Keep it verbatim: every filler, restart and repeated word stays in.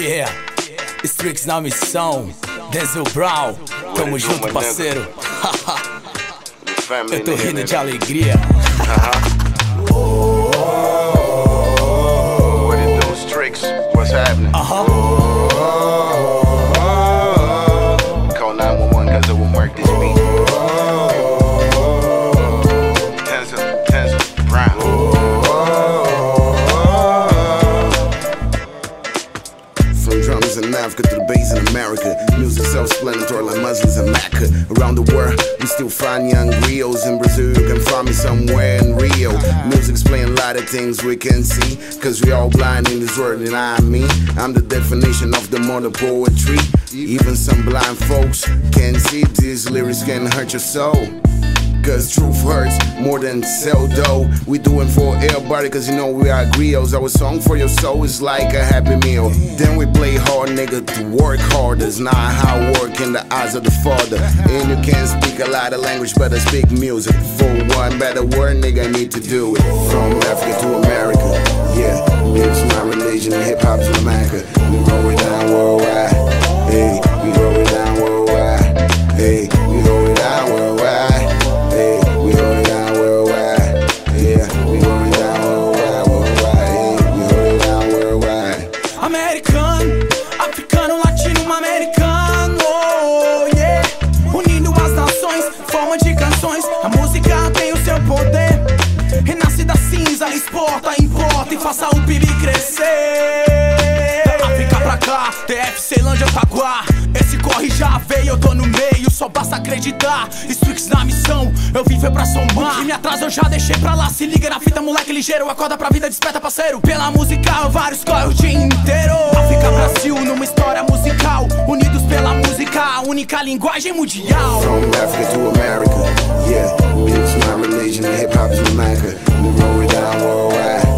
Yeah, Strix na missão, Denzel Brown, tamo junto, parceiro. Eu tô rindo de alegria. What it do, Strix? What's happening? Uh-huh. Call nine one one cause it won't work this beat. Denzel, Denzel Brown. From drums in Africa to the bass in America, music self-explanatory like Muslims in Mecca. Around the world, we still find young griots. In Brazil, you can find me somewhere in Rio. Music explain a lot of things we can see, cause we all blind in this world, and I mean I'm the definition of the modern poetry. Even some blind folks can see these lyrics can hurt your soul. Cause truth hurts more than sell dough. We doing for everybody cause you know we are griots. Our song for your soul is like a happy meal. Then we play hard, nigga, to work hard. It's not how I work in the eyes of the father. And you can't speak a lot of language, but I speak music. For one better word, nigga, I need to do it. From Africa to America, yeah. Music's my religion and hip-hop's my America. We roll it down worldwide, hey. We roll it down worldwide, hey. We roll it down worldwide. Americano, africano, latino, americano, oh, yeah. Unindo as nações, forma de canções. A música tem o seu poder. Renasce da cinza, exporta, importa e faça o P I B crescer. Da África pra cá, T F, Ceilândia, Taguá. Esse corre já veio, eu tô no meio, só basta acreditar. Strix na missão, eu vim foi pra somar. E me atraso eu já deixei pra lá. Se liga na fita, moleque ligeiro. Acorda pra vida, desperta, parceiro. Pela música, vários corre o dia inteiro. África, Brasil, numa história musical. Unidos pela música, a única linguagem mundial. From Africa to America, yeah. Music's my religion and hip-hop's my America. We roll it down worldwide.